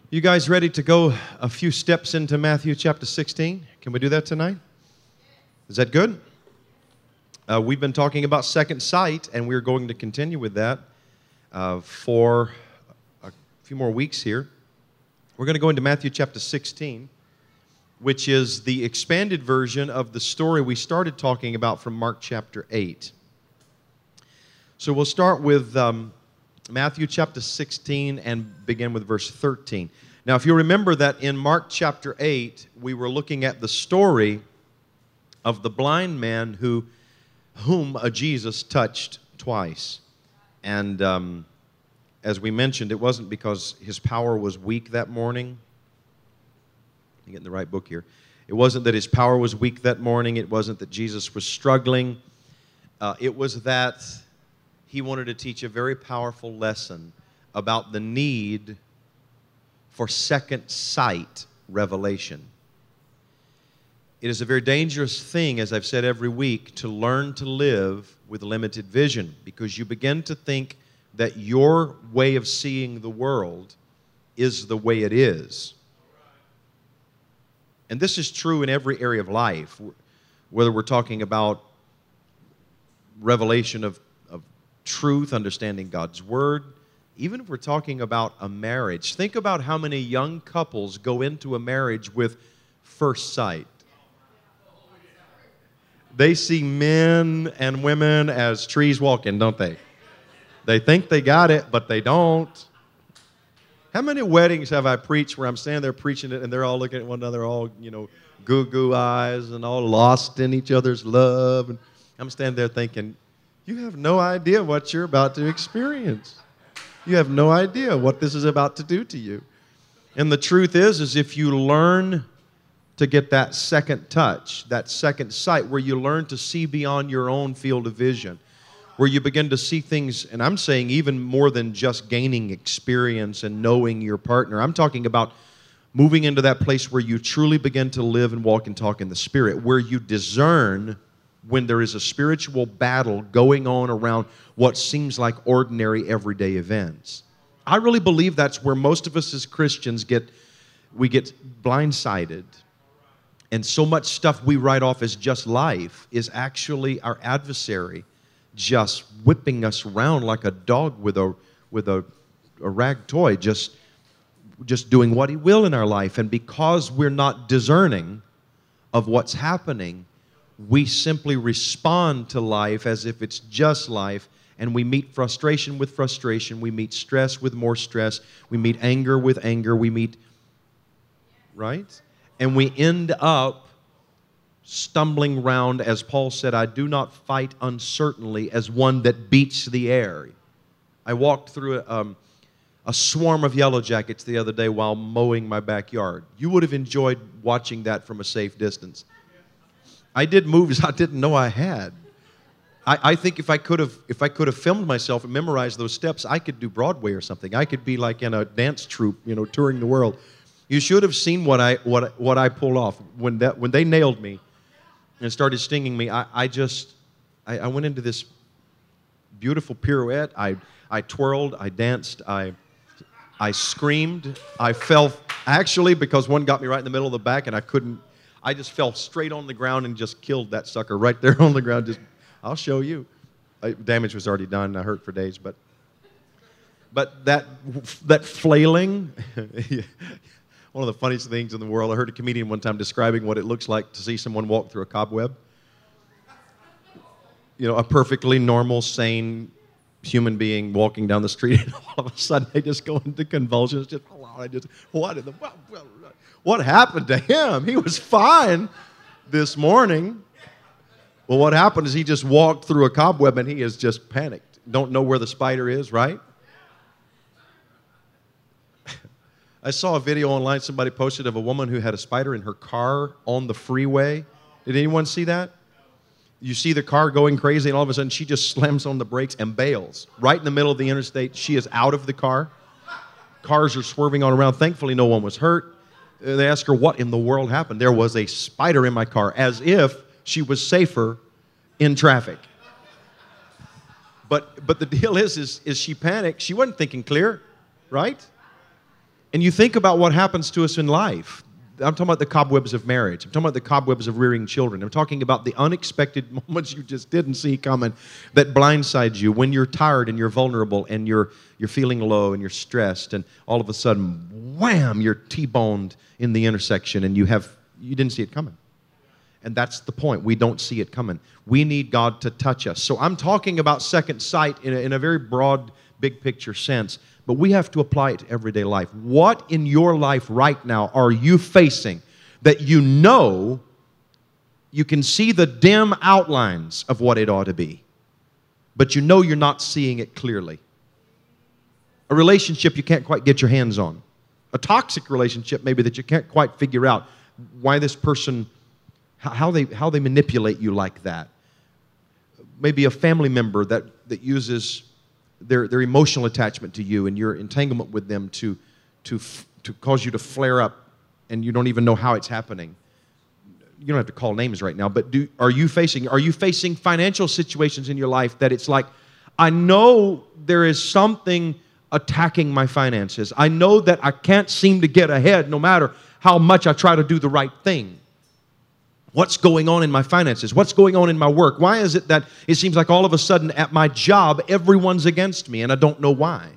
You guys ready to go a few steps into Matthew chapter 16? Can we do that tonight? Is that good? We've been talking about second sight, and we're going to continue with that for a few more weeks here. We're going to go into Matthew chapter 16, which is the expanded version of the story we started talking about from Mark chapter 8. So we'll start with Matthew chapter 16 and begin with verse 13. Now, if you remember that in Mark chapter 8, we were looking at the story of the blind man whom Jesus touched twice. And as we mentioned, it wasn't because his power was weak that morning. I'm getting the right book here. It wasn't that his power was weak that morning. It wasn't that Jesus was struggling. It was that he wanted to teach a very powerful lesson about the need for second sight revelation. It is a very dangerous thing, as I've said every week, to learn to live with limited vision, because you begin to think that your way of seeing the world is the way it is. And this is true in every area of life, whether we're talking about revelation of truth, understanding God's Word, even if we're talking about a marriage. Think about how many young couples go into a marriage with first sight. They see men and women as trees walking, don't they? They think they got it, but they don't. How many weddings have I preached where I'm standing there preaching it and they're all looking at one another, all, goo-goo eyes and all lost in each other's love? And I'm standing there thinking, you have no idea what you're about to experience. You have no idea what this is about to do to you. And the truth is if you learn to get that second touch, that second sight, where you learn to see beyond your own field of vision, where you begin to see things, and I'm saying even more than just gaining experience and knowing your partner. I'm talking about moving into that place where you truly begin to live and walk and talk in the Spirit, where you discern when there is a spiritual battle going on around what seems like ordinary everyday events. I really believe that's where most of us as Christians get blindsided. And so much stuff we write off as just life is actually our adversary just whipping us around like a dog with a rag toy, just doing what he will in our life. And because we're not discerning of what's happening, we simply respond to life as if it's just life, and we meet frustration with frustration, we meet stress with more stress, we meet anger with anger, right? And we end up stumbling around, as Paul said, I do not fight uncertainly as one that beats the air. I walked through a swarm of yellow jackets the other day while mowing my backyard. You would have enjoyed watching that from a safe distance. I did moves I didn't know I had. I think if I could have filmed myself and memorized those steps, I could do Broadway or something. I could be like in a dance troupe, touring the world. You should have seen what I pulled off when they nailed me and started stinging me. I went into this beautiful pirouette. I twirled, I danced, I screamed, I fell, actually, because one got me right in the middle of the back and I just fell straight on the ground and just killed that sucker right there on the ground. I'll show you. Damage was already done, and I hurt for days. But that flailing, one of the funniest things in the world. I heard a comedian one time describing what it looks like to see someone walk through a cobweb. A perfectly normal, sane human being walking down the street, and all of a sudden they just go into convulsions. What happened to him? He was fine this morning. Well, what happened is he just walked through a cobweb and he is just panicked. Don't know where the spider is, right? I saw a video online somebody posted of a woman who had a spider in her car on the freeway. Did anyone see that? You see the car going crazy, and all of a sudden she just slams on the brakes and bails. Right in the middle of the interstate, she is out of the car. Cars are swerving on around. Thankfully, no one was hurt. They asked her, what in the world happened? There was a spider in my car, as if she was safer in traffic. But the deal is she panicked. She wasn't thinking clear, right? And you think about what happens to us in life. I'm talking about the cobwebs of marriage. I'm talking about the cobwebs of rearing children. I'm talking about the unexpected moments you just didn't see coming that blindside you when you're tired and you're vulnerable and you're feeling low and you're stressed, and all of a sudden, wham, you're T-boned in the intersection and you didn't see it coming. And that's the point. We don't see it coming. We need God to touch us. So I'm talking about second sight in a very broad, big picture sense. But we have to apply it to everyday life. What in your life right now are you facing that you know you can see the dim outlines of what it ought to be, but you know you're not seeing it clearly? A relationship you can't quite get your hands on. A toxic relationship maybe that you can't quite figure out why this person, how they manipulate you like that. Maybe a family member that uses their emotional attachment to you and your entanglement with them to cause you to flare up, and you don't even know how it's happening. You don't have to call names right now, but are you facing financial situations in your life that it's like, I know there is something attacking my finances. I know that I can't seem to get ahead no matter how much I try to do the right thing. What's going on in my finances? What's going on in my work? Why is it that it seems like all of a sudden at my job, everyone's against me and I don't know why?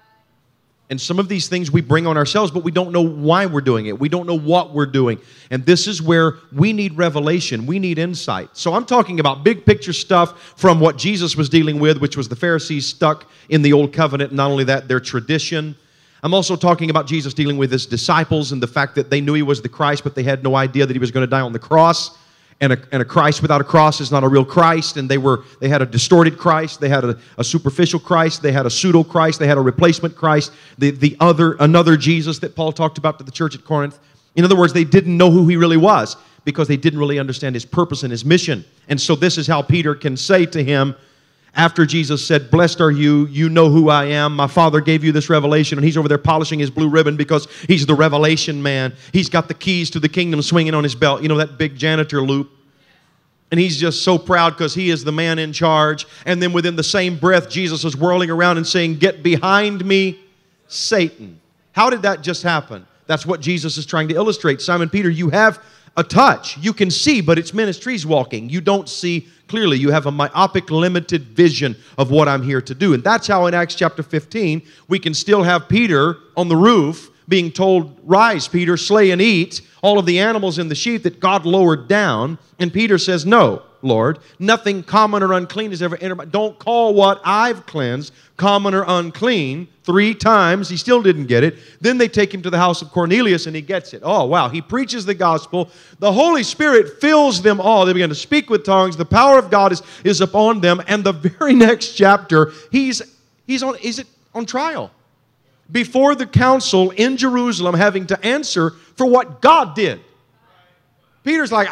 And some of these things we bring on ourselves, but we don't know why we're doing it. We don't know what we're doing. And this is where we need revelation. We need insight. So I'm talking about big picture stuff from what Jesus was dealing with, which was the Pharisees stuck in the Old Covenant. Not only that, their tradition. I'm also talking about Jesus dealing with his disciples and the fact that they knew he was the Christ, but they had no idea that he was going to die on the cross. And a Christ without a cross is not a real Christ. And they had a distorted Christ. They had a superficial Christ. They had a pseudo Christ. They had a replacement Christ. Another Jesus that Paul talked about to the church at Corinth. In other words, they didn't know who he really was because they didn't really understand his purpose and his mission. And so this is how Peter can say to him, after Jesus said, "Blessed are you, you know who I am. My Father gave you this revelation," and he's over there polishing his blue ribbon because he's the revelation man. He's got the keys to the kingdom swinging on his belt. You know, that big janitor loop. And he's just so proud because he is the man in charge. And then within the same breath, Jesus is whirling around and saying, "Get behind me, Satan." How did that just happen? That's what Jesus is trying to illustrate. Simon Peter, you have a touch. You can see, but it's ministry's walking. You don't see clearly. You have a myopic, limited vision of what I'm here to do. And that's how in Acts chapter 15, we can still have Peter on the roof being told, "Rise, Peter, slay and eat all of the animals in the sheep that God lowered down." And Peter says, "No, Lord, nothing common or unclean has ever entered my..." Don't call what I've cleansed common or unclean. 3 times, he still didn't get it. Then they take him to the house of Cornelius and he gets it. Oh, wow. He preaches the gospel. The Holy Spirit fills them all. They begin to speak with tongues. The power of God is upon them. And the very next chapter, he's on trial before the council in Jerusalem, having to answer for what God did. Peter's like,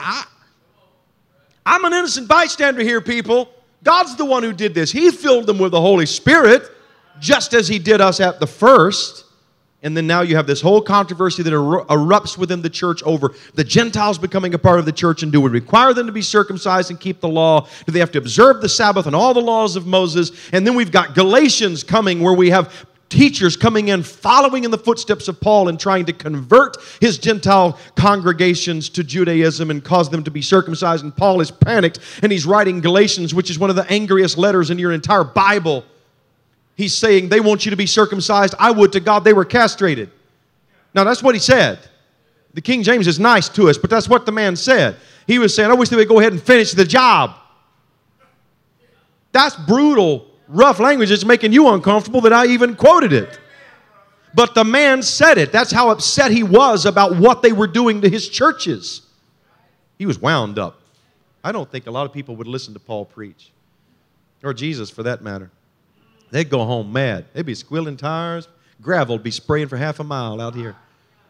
I'm an innocent bystander here, people. God's the one who did this. He filled them with the Holy Spirit, just as he did us at the first. And then now you have this whole controversy that erupts within the church over the Gentiles becoming a part of the church, and do we require them to be circumcised and keep the law? Do they have to observe the Sabbath and all the laws of Moses? And then we've got Galatians coming, where we have teachers coming in, following in the footsteps of Paul and trying to convert his Gentile congregations to Judaism and cause them to be circumcised. And Paul is panicked, and he's writing Galatians, which is one of the angriest letters in your entire Bible. He's saying, they want you to be circumcised. I would to God they were castrated. Now, that's what he said. The King James is nice to us, but that's what the man said. He was saying, I wish they would go ahead and finish the job. That's brutal, rough language. It's making you uncomfortable that I even quoted it. But the man said it. That's how upset he was about what they were doing to his churches. He was wound up. I don't think a lot of people would listen to Paul preach, or Jesus for that matter. They'd go home mad. They'd be squealing tires. Gravel would be spraying for half a mile out here.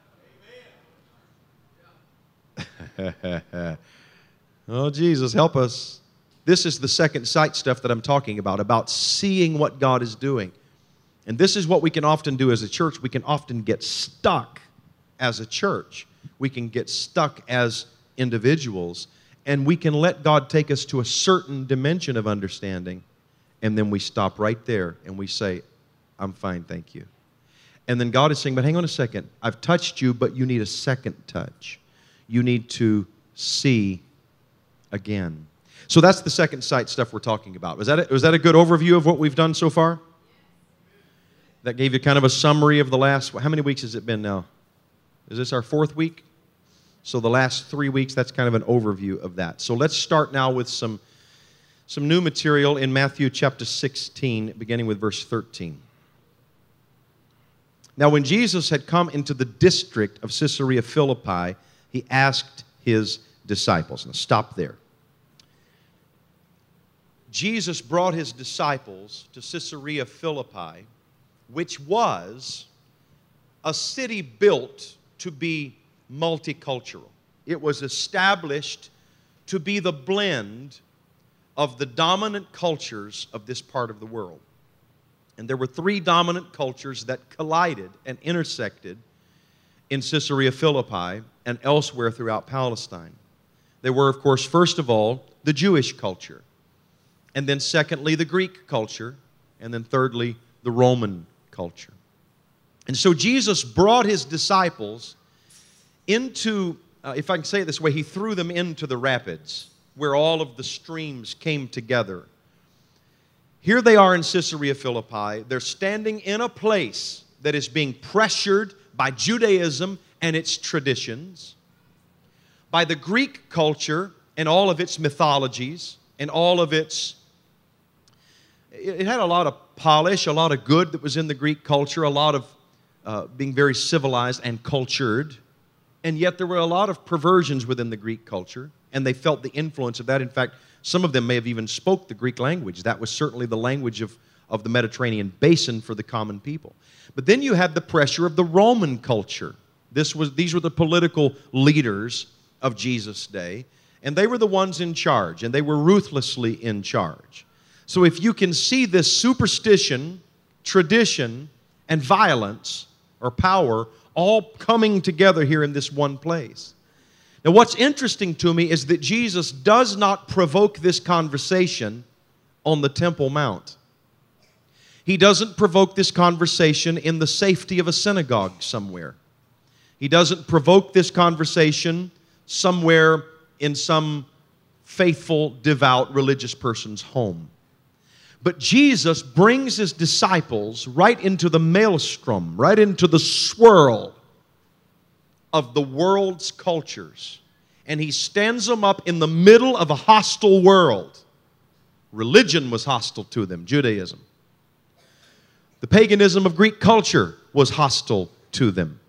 Oh, Jesus, help us. This is the second sight stuff that I'm talking about seeing what God is doing. And this is what we can often do as a church. We can often get stuck as a church. We can get stuck as individuals. And we can let God take us to a certain dimension of understanding. And then we stop right there and we say, I'm fine, thank you. And then God is saying, but hang on a second. I've touched you, but you need a second touch. You need to see again. So that's the second sight stuff we're talking about. Was that a good overview of what we've done so far? That gave you kind of a summary of the last, how many weeks has it been now? Is this our 4th week? So the last 3 weeks, that's kind of an overview of that. So let's start now with some new material in Matthew chapter 16, beginning with verse 13. Now, when Jesus had come into the district of Caesarea Philippi, he asked his disciples. Now, stop there. Jesus brought his disciples to Caesarea Philippi, which was a city built to be multicultural. It was established to be the blend of the dominant cultures of this part of the world. And there were 3 dominant cultures that collided and intersected in Caesarea Philippi and elsewhere throughout Palestine. They were, of course, first of all, the Jewish culture. And then secondly, the Greek culture. And then thirdly, the Roman culture. And so Jesus brought his disciples into, if I can say it this way, he threw them into the rapids where all of the streams came together. Here they are in Caesarea Philippi. They're standing in a place that is being pressured by Judaism and its traditions, by the Greek culture and all of its mythologies and all of its... It had a lot of polish, a lot of good that was in the Greek culture, a lot of being very civilized and cultured. And yet there were a lot of perversions within the Greek culture, and they felt the influence of that. In fact, some of them may have even spoke the Greek language. That was certainly the language of the Mediterranean basin for the common people. But then you had the pressure of the Roman culture. These were the political leaders of Jesus' day, and they were the ones in charge, and they were ruthlessly in charge. So if you can see this superstition, tradition, and violence or power all coming together here in this one place. Now, what's interesting to me is that Jesus does not provoke this conversation on the Temple Mount. He doesn't provoke this conversation in the safety of a synagogue somewhere. He doesn't provoke this conversation somewhere in some faithful, devout, religious person's home. But Jesus brings his disciples right into the maelstrom, right into the swirl of the world's cultures. And he stands them up in the middle of a hostile world. Religion was hostile to them, Judaism. The paganism of Greek culture was hostile to them.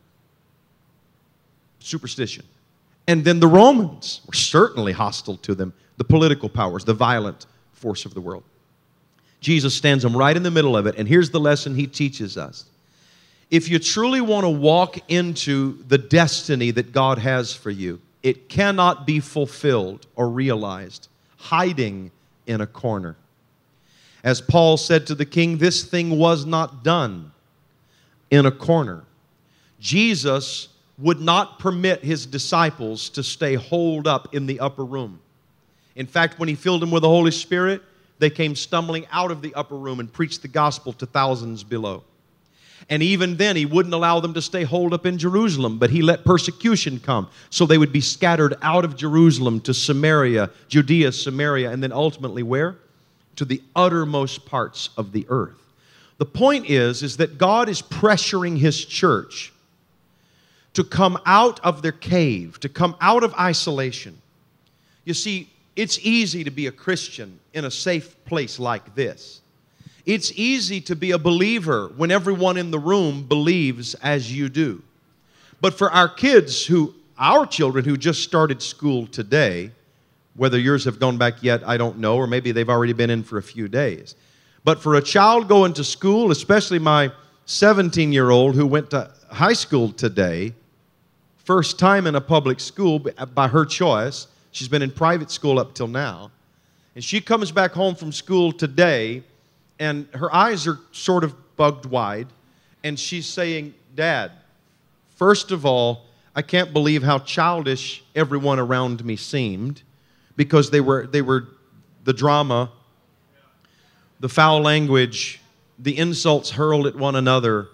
Superstition. And then the Romans were certainly hostile to them, the political powers, the violent force of the world. Jesus stands them right in the middle of it, and here's the lesson he teaches us. If you truly want to walk into the destiny that God has for you, it cannot be fulfilled or realized hiding in a corner. As Paul said to the king, this thing was not done in a corner. Jesus would not permit his disciples to stay holed up in the upper room. In fact, when he filled them with the Holy Spirit, they came stumbling out of the upper room and preached the gospel to thousands below. And even then, he wouldn't allow them to stay holed up in Jerusalem, but he let persecution come. So they would be scattered out of Jerusalem to Samaria, Judea, Samaria, and then ultimately where? To the uttermost parts of the earth. The point is that God is pressuring his church to come out of their cave, to come out of isolation. You see, it's easy to be a Christian in a safe place like this. It's easy to be a believer when everyone in the room believes as you do. But for our children who just started school today, whether yours have gone back yet, I don't know, or maybe they've already been in for a few days. But for a child going to school, especially my 17-year-old who went to high school today, first time in a public school by her choice. She's been in private school up till now. And she comes back home from school today, and her eyes are sort of bugged wide. And she's saying, Dad, first of all, I can't believe how childish everyone around me seemed, because they were the drama, the foul language, the insults hurled at one another.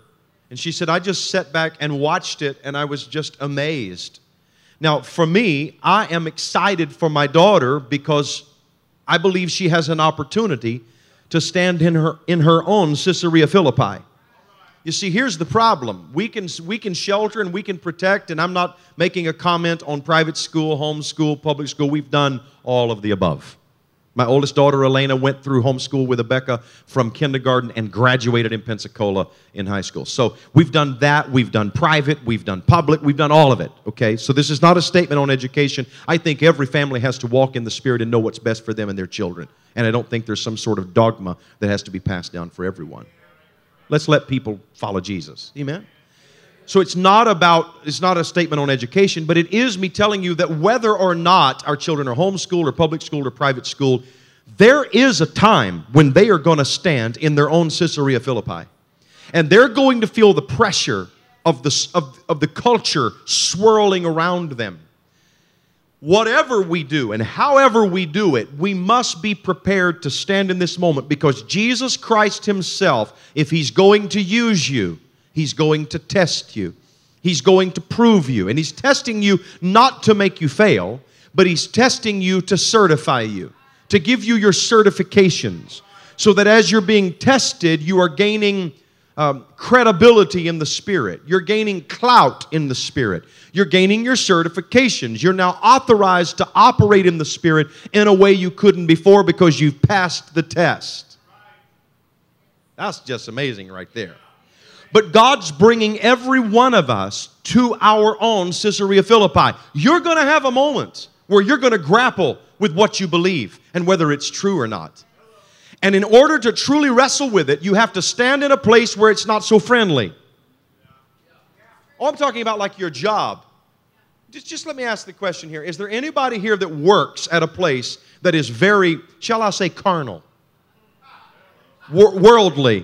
And she said, I just sat back and watched it, and I was just amazed. Now, for me, I am excited for my daughter because I believe she has an opportunity to stand in her own Caesarea Philippi. You see, here's the problem. We can shelter and we can protect, and I'm not making a comment on private school, homeschool, public school. We've done all of the above. My oldest daughter, Elena, went through homeschool with Rebecca from kindergarten and graduated in Pensacola in high school. So we've done that. We've done private. We've done public. We've done all of it, okay? So this is not a statement on education. I think every family has to walk in the Spirit and know what's best for them and their children. And I don't think there's some sort of dogma that has to be passed down for everyone. Let's let people follow Jesus. Amen? So it's not a statement on education, but it is me telling you that whether or not our children are homeschooled or public schooled or private schooled, there is a time when they are going to stand in their own Caesarea Philippi. And they're going to feel the pressure of the culture swirling around them. Whatever we do and however we do it, we must be prepared to stand in this moment, because Jesus Christ Himself, if He's going to use you, He's going to test you. He's going to prove you. And He's testing you not to make you fail, but He's testing you to certify you, to give you your certifications, so that as you're being tested, you are gaining credibility in the Spirit. You're gaining clout in the Spirit. You're gaining your certifications. You're now authorized to operate in the Spirit in a way you couldn't before because you've passed the test. That's just amazing right there. But God's bringing every one of us to our own Caesarea Philippi. You're going to have a moment where you're going to grapple with what you believe and whether it's true or not. And in order to truly wrestle with it, you have to stand in a place where it's not so friendly. Oh, I'm talking about like your job. Just let me ask the question here. Is there anybody here that works at a place that is very, shall I say, carnal? Worldly?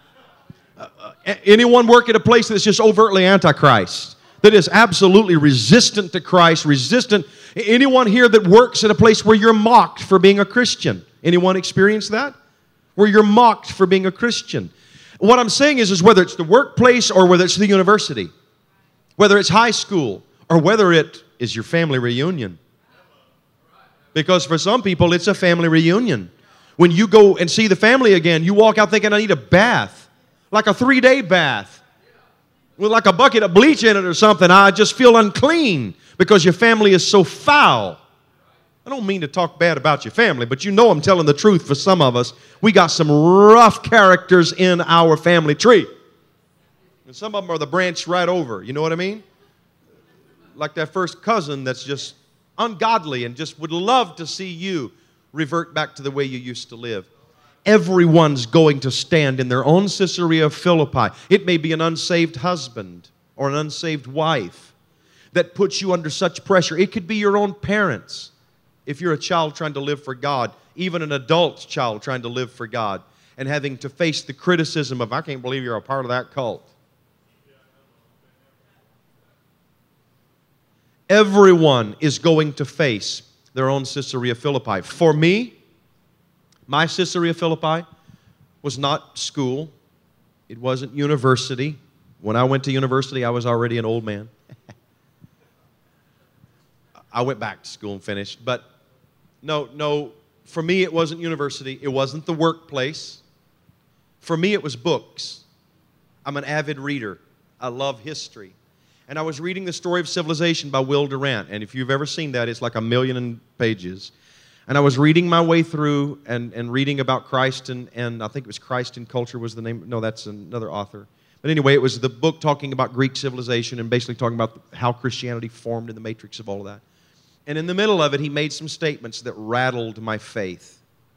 Anyone work at a place that's just overtly antichrist? That is absolutely resistant to Christ, resistant? Anyone here that works at a place where you're mocked for being a Christian? Anyone experience that? Where you're mocked for being a Christian. What I'm saying is whether it's the workplace or whether it's the university, whether it's high school, or whether it is your family reunion. Because for some people, it's a family reunion. When you go and see the family again, you walk out thinking, I need a bath. Like a 3-day bath. With like a bucket of bleach in it or something. I just feel unclean because your family is so foul. I don't mean to talk bad about your family, but you know I'm telling the truth for some of us. We got some rough characters in our family tree. And some of them are the branch right over. You know what I mean? Like that first cousin that's just ungodly and just would love to see you revert back to the way you used to live. Everyone's going to stand in their own Caesarea Philippi. It may be an unsaved husband or an unsaved wife that puts you under such pressure. It could be your own parents. If you're a child trying to live for God, even an adult child trying to live for God, and having to face the criticism of, I can't believe you're a part of that cult. Everyone is going to face their own Caesarea Philippi. For me, my Caesarea Philippi was not school. It wasn't university. When I went to university, I was already an old man. I went back to school and finished. But no, for me it wasn't university. It wasn't the workplace. For me it was books. I'm an avid reader. I love history. And I was reading The Story of Civilization by Will Durant. And if you've ever seen that, it's like 1,000,000 pages. And I was reading my way through and reading about Christ and I think it was Christ in Culture was the name. No, that's another author. But anyway, it was the book talking about Greek civilization and basically talking about how Christianity formed in the matrix of all of that. And in the middle of it, he made some statements that rattled my faith.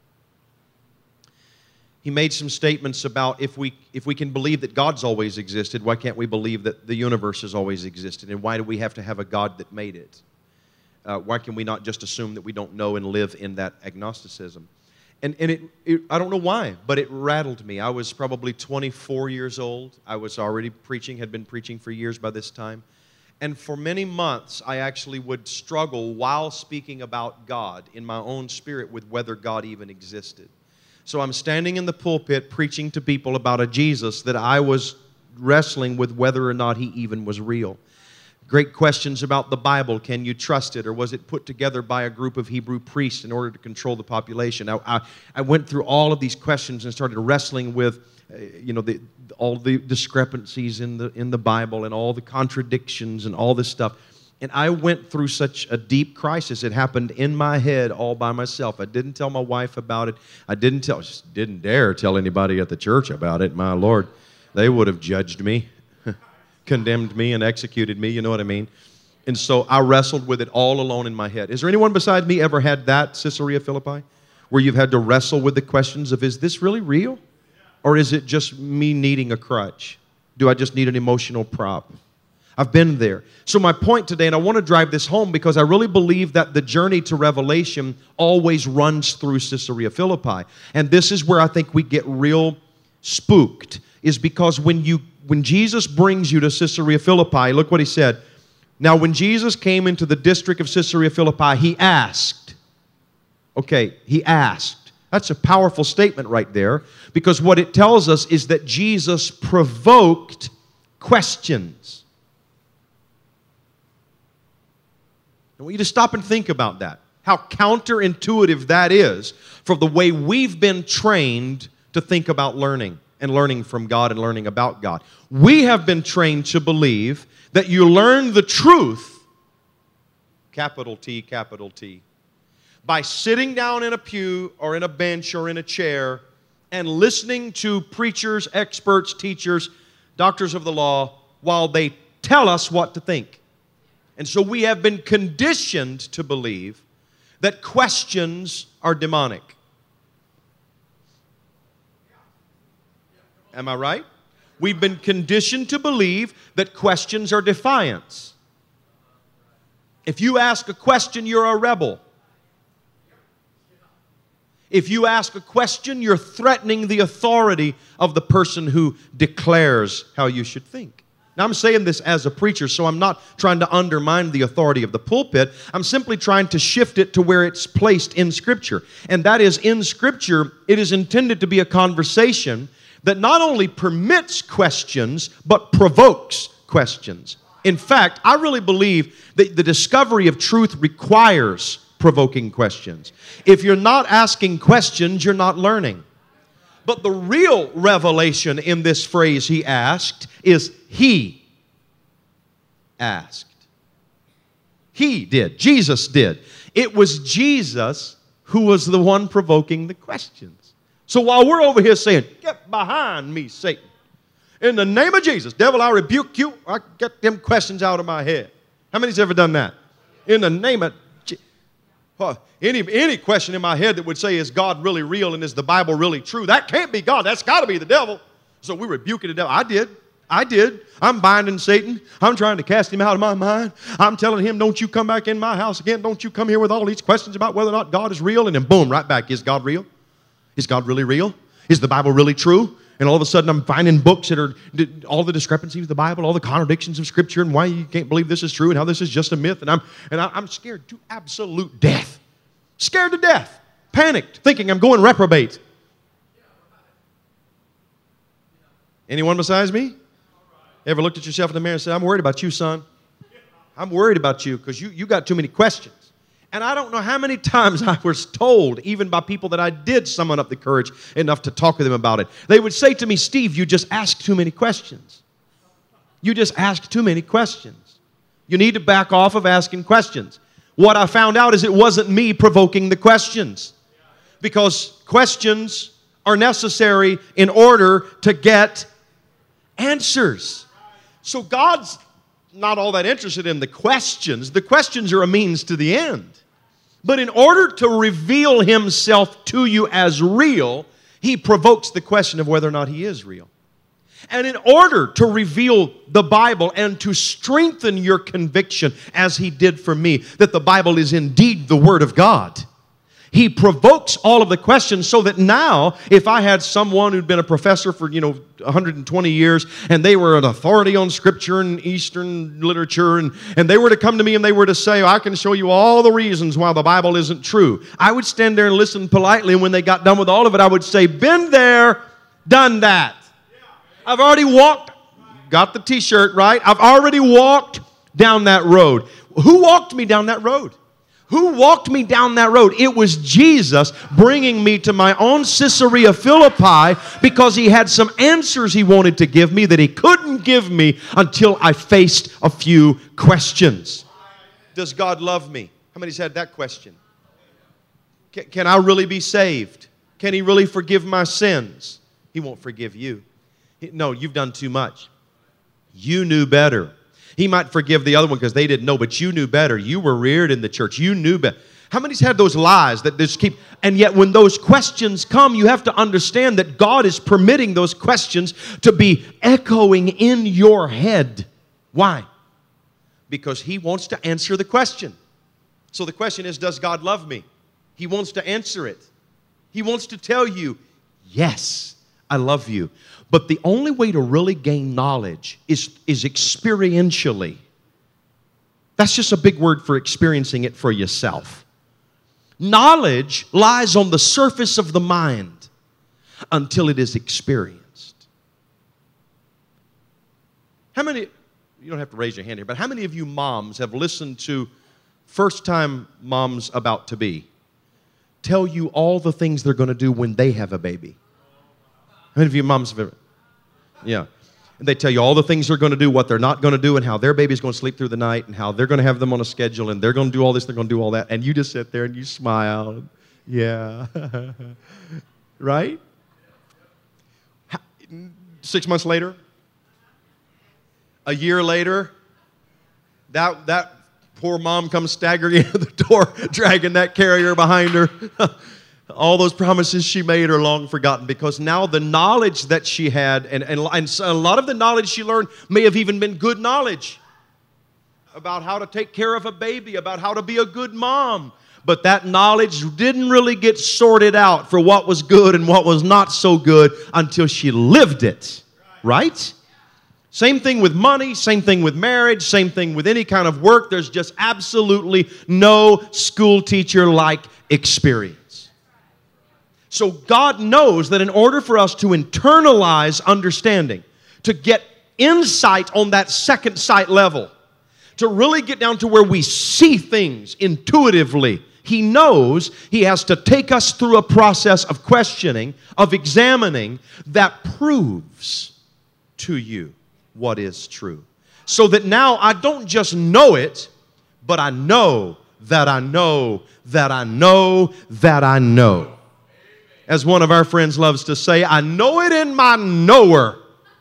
He made some statements about if we can believe that God's always existed, why can't we believe that the universe has always existed? And why do we have to have a God that made it? Why can we not just assume that we don't know and live in that agnosticism? And I don't know why, but it rattled me. I was probably 24 years old. I was already preaching, had been preaching for years by this time. And for many months, I actually would struggle while speaking about God in my own spirit with whether God even existed. So I'm standing in the pulpit preaching to people about a Jesus that I was wrestling with whether or not he even was real. Great questions about the Bible. Can you trust it? Or was it put together by a group of Hebrew priests in order to control the population? I went through all of these questions and started wrestling with all the discrepancies in the Bible and all the contradictions and all this stuff. And I went through such a deep crisis. It happened in my head all by myself. I didn't tell my wife about it. I just didn't dare tell anybody at the church about it. My Lord, they would have judged me, condemned me, and executed me. You know what I mean? And so I wrestled with it all alone in my head. Is there anyone besides me ever had that, Caesarea Philippi, where you've had to wrestle with the questions of, is this really real? Or is it just me needing a crutch? Do I just need an emotional prop? I've been there. So my point today, and I want to drive this home because I really believe that the journey to Revelation always runs through Caesarea Philippi. And this is where I think we get real spooked, is because when Jesus brings you to Caesarea Philippi, look what he said. Now, when Jesus came into the district of Caesarea Philippi, he asked. Okay, he asked. That's a powerful statement right there, because what it tells us is that Jesus provoked questions. I want you to stop and think about that. How counterintuitive that is from the way we've been trained to think about learning and learning from God and learning about God. We have been trained to believe that you learn the truth, capital T, by sitting down in a pew or in a bench or in a chair and listening to preachers, experts, teachers, doctors of the law while they tell us what to think. And so we have been conditioned to believe that questions are demonic. Am I right? We've been conditioned to believe that questions are defiance. If you ask a question, you're a rebel. If you ask a question, you're threatening the authority of the person who declares how you should think. Now, I'm saying this as a preacher, so I'm not trying to undermine the authority of the pulpit. I'm simply trying to shift it to where it's placed in Scripture. And that is, in Scripture, it is intended to be a conversation that not only permits questions, but provokes questions. In fact, I really believe that the discovery of truth requires provoking questions. If you're not asking questions, you're not learning. But the real revelation in this phrase, he asked, is he asked. He did. Jesus did. It was Jesus who was the one provoking the questions. So while we're over here saying, get behind me, Satan. In the name of Jesus, devil, I rebuke you. I get them questions out of my head. How many's ever done that? In the name of any question in my head that would say, is God really real and is the Bible really true? That can't be God. That's got to be the devil. So we rebuking the devil. I did. I'm binding Satan. I'm trying to cast him out of my mind. I'm telling him, don't you come back in my house again. Don't you come here with all these questions about whether or not God is real. And then boom, right back. Is God real? Is God really real? Is the Bible really true? And all of a sudden I'm finding books that are all the discrepancies of the Bible, all the contradictions of Scripture, and why you can't believe this is true and how this is just a myth. And I'm scared to absolute death. Scared to death. Panicked, thinking I'm going reprobate. Anyone besides me? Ever looked at yourself in the mirror and said, I'm worried about you, son. I'm worried about you because you got too many questions. And I don't know how many times I was told, even by people that I did summon up the courage enough to talk with them about it. They would say to me, Steve, you just ask too many questions. You just ask too many questions. You need to back off of asking questions. What I found out is it wasn't me provoking the questions. Because questions are necessary in order to get answers. So God's not all that interested in the questions. The questions are a means to the end. But in order to reveal himself to you as real, he provokes the question of whether or not he is real. And in order to reveal the Bible and to strengthen your conviction, as he did for me, that the Bible is indeed the Word of God, he provokes all of the questions so that now, if I had someone who'd been a professor for, 120 years, and they were an authority on Scripture and Eastern literature, and they were to come to me and they were to say, I can show you all the reasons why the Bible isn't true, I would stand there and listen politely, and when they got done with all of it, I would say, been there, done that. I've already walked got the t-shirt, right? I've already walked down that road. Who walked me down that road? Who walked me down that road? It was Jesus bringing me to my own Caesarea Philippi because He had some answers He wanted to give me that He couldn't give me until I faced a few questions. Does God love me? How many's had that question? Can I really be saved? Can He really forgive my sins? He won't forgive you. No, you've done too much. You knew better. He might forgive the other one because they didn't know, but you knew better. You were reared in the church. You knew better. How many's had those lies that just keep... And yet when those questions come, you have to understand that God is permitting those questions to be echoing in your head. Why? Because He wants to answer the question. So the question is, does God love me? He wants to answer it. He wants to tell you, yes, I love you. But the only way to really gain knowledge is experientially. That's just a big word for experiencing it for yourself. Knowledge lies on the surface of the mind until it is experienced. How many, you don't have to raise your hand here, but how many of you moms have listened to first-time moms about to be tell you all the things they're going to do when they have a baby? How many of you moms have ever? Yeah. And they tell you all the things they're going to do, what they're not going to do, and how their baby's going to sleep through the night, and how they're going to have them on a schedule, and they're going to do all this, they're going to do all that. And you just sit there and you smile. Yeah. Right? 6 months later, a year later, that poor mom comes staggering into the door, dragging that carrier behind her. All those promises she made are long forgotten because now the knowledge that she had, and a lot of the knowledge she learned may have even been good knowledge about how to take care of a baby, about how to be a good mom. But that knowledge didn't really get sorted out for what was good and what was not so good until she lived it, right? Same thing with money, same thing with marriage, same thing with any kind of work. There's just absolutely no school teacher like experience. So God knows that in order for us to internalize understanding, to get insight on that second sight level, to really get down to where we see things intuitively, He knows He has to take us through a process of questioning, of examining, that proves to you what is true. So that now I don't just know it, but I know that I know that I know that I know. As one of our friends loves to say, I know it in my knower.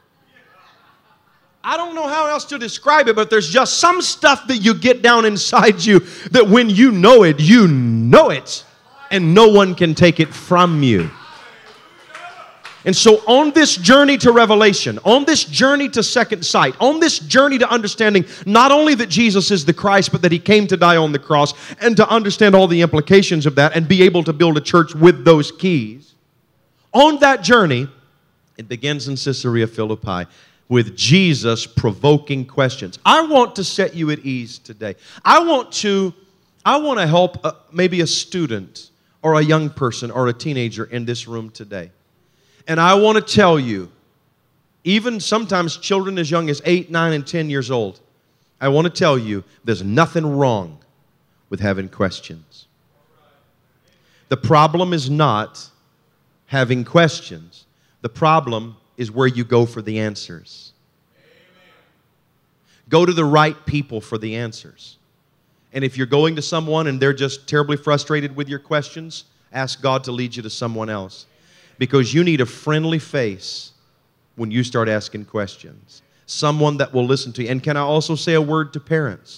I don't know how else to describe it, but there's just some stuff that you get down inside you that when you know it, and no one can take it from you. And so on this journey to revelation, on this journey to second sight, on this journey to understanding not only that Jesus is the Christ, but that He came to die on the cross, and to understand all the implications of that and be able to build a church with those keys, on that journey, it begins in Caesarea Philippi with Jesus provoking questions. I want to set you at ease today. I want to help maybe a student or a young person or a teenager in this room today. And I want to tell you, even sometimes children as young as 8, 9, and 10 years old, I want to tell you there's nothing wrong with having questions. The problem is not having questions. The problem is where you go for the answers. Go to the right people for the answers. And if you're going to someone and they're just terribly frustrated with your questions, ask God to lead you to someone else. Because you need a friendly face when you start asking questions. Someone that will listen to you. And can I also say a word to parents?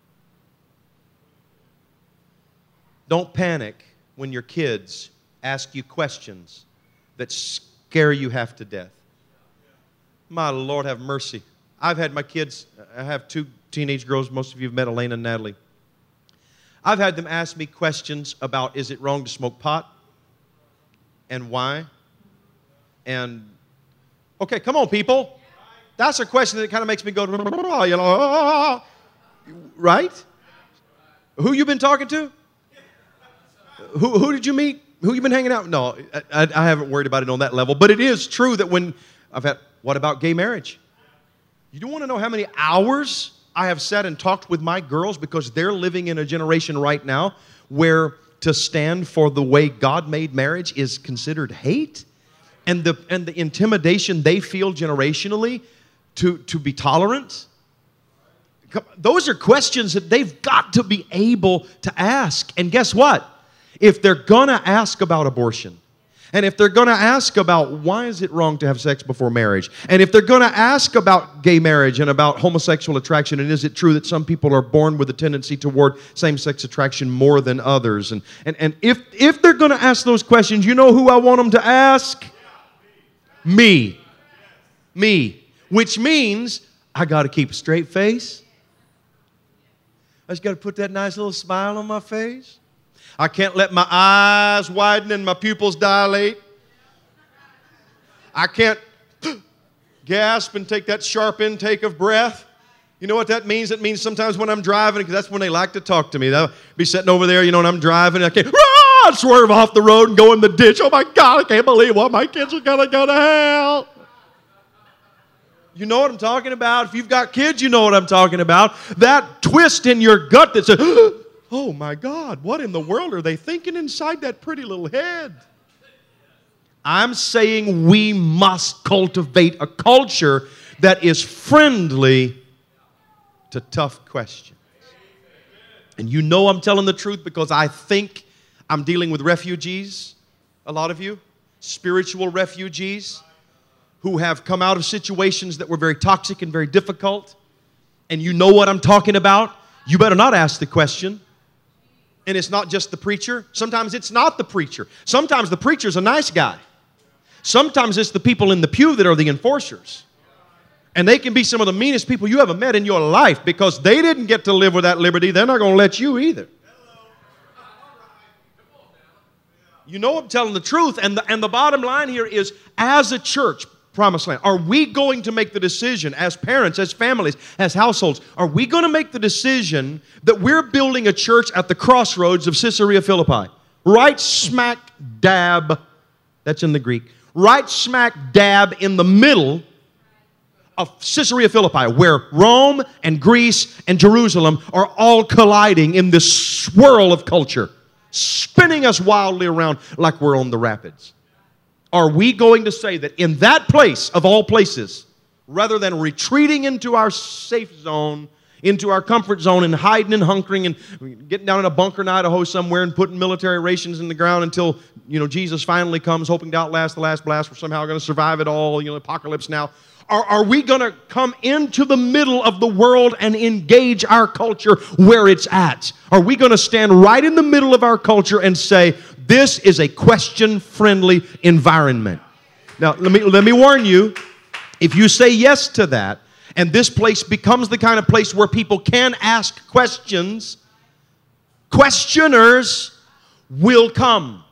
Don't panic when your kids ask you questions that scare you half to death. My Lord, have mercy. I've had my kids, I have 2 teenage girls, most of you have met Elena and Natalie. I've had them ask me questions about, is it wrong to smoke pot? And why? And, okay, come on, people. That's a question that kind of makes me go, you know, right? Who you been talking to? Who did you meet? Who you been hanging out with? No, I haven't worried about it on that level. But it is true that when I've had, what about gay marriage? You don't want to know how many hours I have sat and talked with my girls because they're living in a generation right now where to stand for the way God made marriage is considered hate. And the intimidation they feel generationally to be tolerant. Those are questions that they've got to be able to ask. And guess what? If they're going to ask about abortion, and if they're going to ask about why is it wrong to have sex before marriage, and if they're going to ask about gay marriage and about homosexual attraction, and is it true that some people are born with a tendency toward same-sex attraction more than others, and if they're going to ask those questions, you know who I want them to ask? Me. Which means I got to keep a straight face. I just got to put that nice little smile on my face. I can't let my eyes widen and my pupils dilate. I can't gasp and take that sharp intake of breath. You know what that means? It means sometimes when I'm driving, because that's when they like to talk to me. They'll be sitting over there, and I'm driving, and I can't swerve off the road and go in the ditch. Oh my God, I can't believe what my kids are going to go to hell. You know what I'm talking about? If you've got kids, you know what I'm talking about. That twist in your gut that says, oh my God, what in the world are they thinking inside that pretty little head? I'm saying we must cultivate a culture that is friendly to tough questions. And you know I'm telling the truth because I think I'm dealing with refugees, a lot of you, spiritual refugees who have come out of situations that were very toxic and very difficult. And you know what I'm talking about. You better not ask the question. And it's not just the preacher. Sometimes it's not the preacher. Sometimes the preacher's a nice guy. Sometimes it's the people in the pew that are the enforcers. And they can be some of the meanest people you ever met in your life because they didn't get to live with that liberty. They're not going to let you either. You know I'm telling the truth. And the bottom line here is, as a church, Promised Land, are we going to make the decision as parents, as families, as households, are we going to make the decision that we're building a church at the crossroads of Caesarea Philippi? Right smack dab, that's in the Greek, right smack dab in the middle of Caesarea Philippi, where Rome and Greece and Jerusalem are all colliding in this swirl of culture, spinning us wildly around like we're on the rapids. Are we going to say that in that place of all places, rather than retreating into our safe zone, into our comfort zone and hiding and hunkering and getting down in a bunker in Idaho somewhere and putting military rations in the ground until, Jesus finally comes, hoping to outlast the last blast, we're somehow going to survive it all, apocalypse now. Are we going to come into the middle of the world and engage our culture where it's at? Are we going to stand right in the middle of our culture and say, this is a question-friendly environment? Now, let me warn you, if you say yes to that, and this place becomes the kind of place where people can ask questions, questioners will come.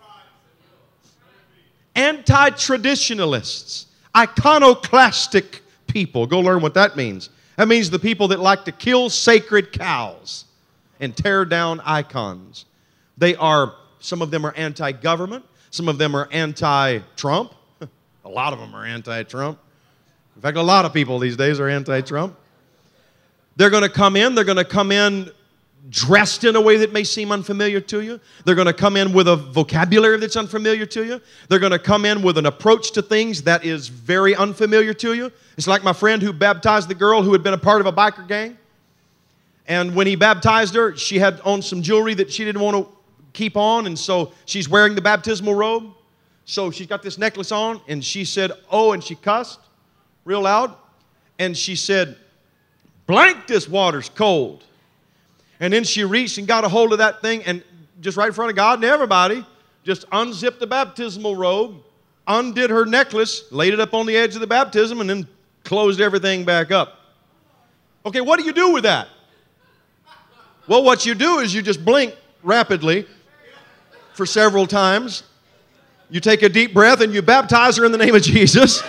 Anti-traditionalists, iconoclastic people. Go learn what that means. That means the people that like to kill sacred cows and tear down icons. Some of them are anti-government. Some of them are anti-Trump. A lot of them are anti-Trump. In fact, a lot of people these days are anti-Trump. They're going to come in dressed in a way that may seem unfamiliar to you. They're going to come in with a vocabulary that's unfamiliar to you. They're going to come in with an approach to things that is very unfamiliar to you. It's like my friend who baptized the girl who had been a part of a biker gang. And when he baptized her, she had on some jewelry that she didn't want to keep on, and so she's wearing the baptismal robe. So she's got this necklace on, and she said, oh, and she cussed real loud. And she said, blank, this water's cold. And then she reached and got a hold of that thing and just right in front of God and everybody, just unzipped the baptismal robe, undid her necklace, laid it up on the edge of the baptism, and then closed everything back up. Okay, what do you do with that? Well, what you do is you just blink rapidly for several times. You take a deep breath and you baptize her in the name of Jesus.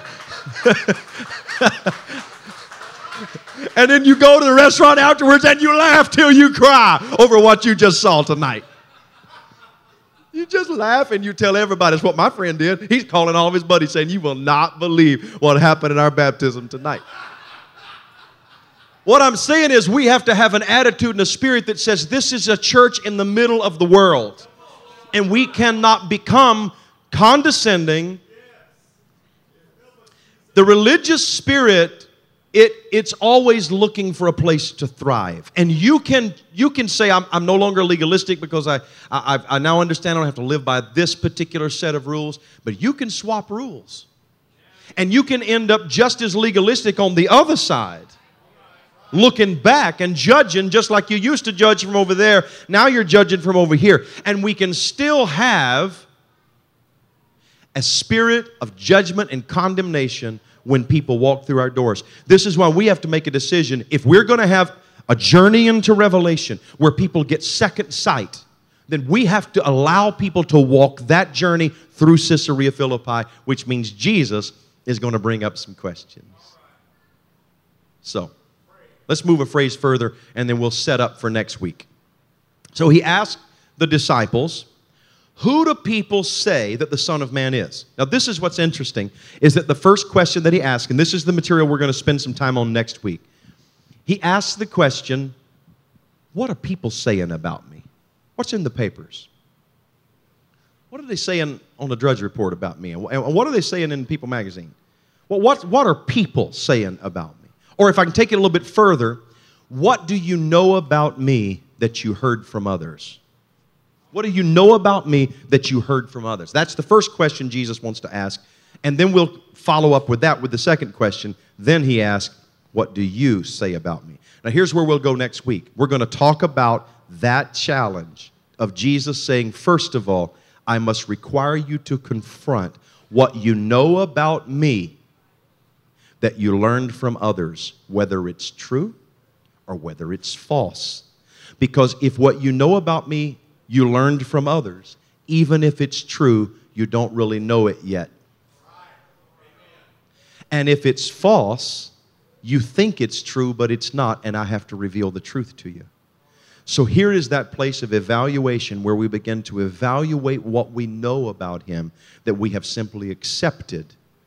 And then you go to the restaurant afterwards and you laugh till you cry over what you just saw tonight. You just laugh and you tell everybody. That's what my friend did. He's calling all of his buddies saying, you will not believe what happened in our baptism tonight. What I'm saying is we have to have an attitude and a spirit that says this is a church in the middle of the world. And we cannot become condescending. The religious spirit, it's always looking for a place to thrive. And you can say, I'm no longer legalistic because I now understand I don't have to live by this particular set of rules. But you can swap rules. And you can end up just as legalistic on the other side. Looking back and judging just like you used to judge from over there. Now you're judging from over here. And we can still have a spirit of judgment and condemnation when people walk through our doors. This is why we have to make a decision. If we're going to have a journey into Revelation where people get second sight, then we have to allow people to walk that journey through Caesarea Philippi, which means Jesus is going to bring up some questions. So, let's move a phrase further, and then we'll set up for next week. So he asked the disciples, who do people say that the Son of Man is? Now, this is what's interesting, is that the first question that he asked, and this is the material we're going to spend some time on next week. He asked the question, what are people saying about me? What's in the papers? What are they saying on the Drudge Report about me? And what are they saying in People magazine? Well, what are people saying about me? Or if I can take it a little bit further, what do you know about me that you heard from others? What do you know about me that you heard from others? That's the first question Jesus wants to ask. And then we'll follow up with that with the second question. Then he asks, what do you say about me? Now here's where we'll go next week. We're going to talk about that challenge of Jesus saying, first of all, I must require you to confront what you know about me that you learned from others, whether it's true or whether it's false. Because if what you know about me you learned from others, even if it's true, you don't really know it yet. And if it's false, you think it's true, but it's not, and I have to reveal the truth to you. So here is that place of evaluation where we begin to evaluate what we know about him that we have simply accepted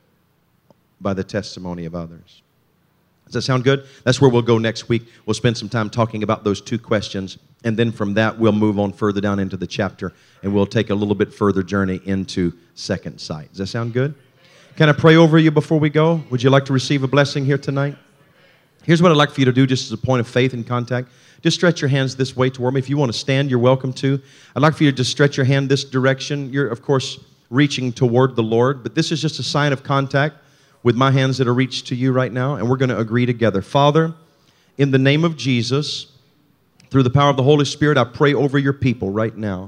by the testimony of others. Does that sound good? That's where we'll go next week. We'll spend some time talking about those two questions, and then from that we'll move on further down into the chapter, and we'll take a little bit further journey into second sight. Does that sound good? Can I pray over you before we go? Would you like to receive a blessing here tonight? Here's what I'd like for you to do just as a point of faith and contact. Just stretch your hands this way toward me. If you want to stand, you're welcome to. I'd like for you to just stretch your hand this direction. You're, of course, reaching toward the Lord, but this is just a sign of contact with my hands that are reached to you right now, and we're going to agree together. Father, in the name of Jesus, through the power of the Holy Spirit, I pray over your people right now.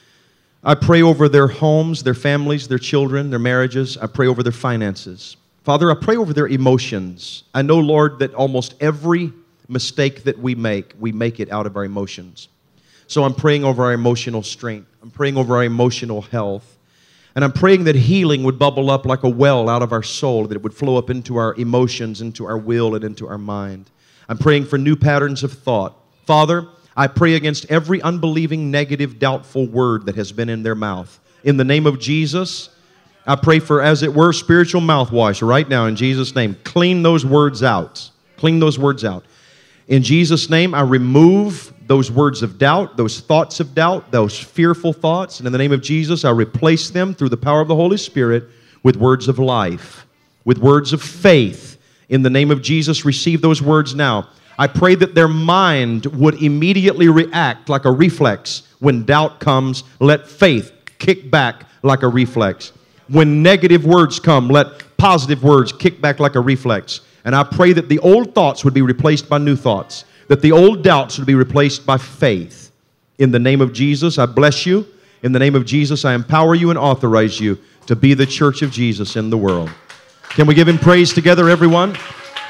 I pray over their homes, their families, their children, their marriages. I pray over their finances. Father, I pray over their emotions. I know, Lord, that almost every mistake that we make it out of our emotions. So I'm praying over our emotional strength. I'm praying over our emotional health. And I'm praying that healing would bubble up like a well out of our soul, that it would flow up into our emotions, into our will, and into our mind. I'm praying for new patterns of thought. Father, I pray against every unbelieving, negative, doubtful word that has been in their mouth. In the name of Jesus, I pray for, as it were, spiritual mouthwash right now in Jesus' name. Clean those words out. Clean those words out. In Jesus' name, I remove those words of doubt, those thoughts of doubt, those fearful thoughts. And in the name of Jesus, I replace them through the power of the Holy Spirit with words of life, with words of faith. In the name of Jesus, receive those words now. I pray that their mind would immediately react like a reflex. When doubt comes, let faith kick back like a reflex. When negative words come, let positive words kick back like a reflex. And I pray that the old thoughts would be replaced by new thoughts, that the old doubts would be replaced by faith. In the name of Jesus, I bless you. In the name of Jesus, I empower you and authorize you to be the church of Jesus in the world. Can we give him praise together, everyone?